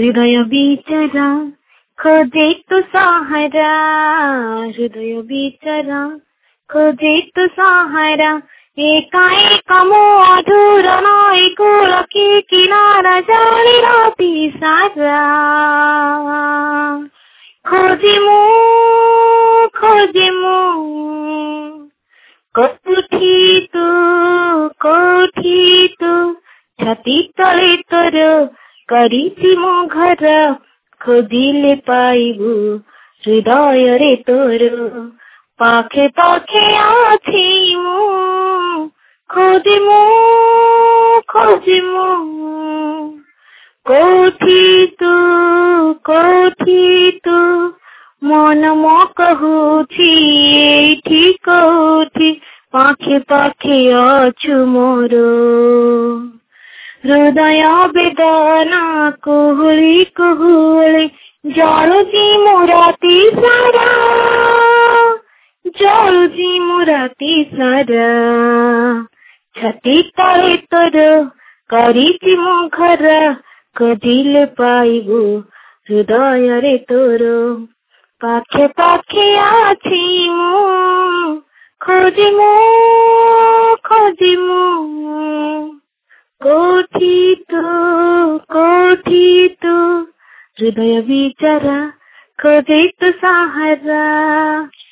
हृदय बिचरा खोजे तो सहारा, हृदय बिचरा खोजे तो सहारा। एकाएक मो अधूर नई कूल की किनारा जाली राती सारा। खोजे मो कोठी तू छाती तले तोर करिछि मो घर। खोजिले पाइबु हृदय रे तोर, पाखे पाखे आछि मु। खोजे मो कोठी तू मन मो कहूछि एठी कोठी। पाखे पाखे अछु मोर हृदय वेदना कुहुली कुहुली। जलुछि मो राति सारा, जलुछि मो राति सारा। छाती तले तोर करिछि मो घर। खोजिले पाइबु हृदय रे तोर, पाखे पाखे आछि मु। खोजे मो कोठी तू हृदय बिचरा खोजे तो सहारा।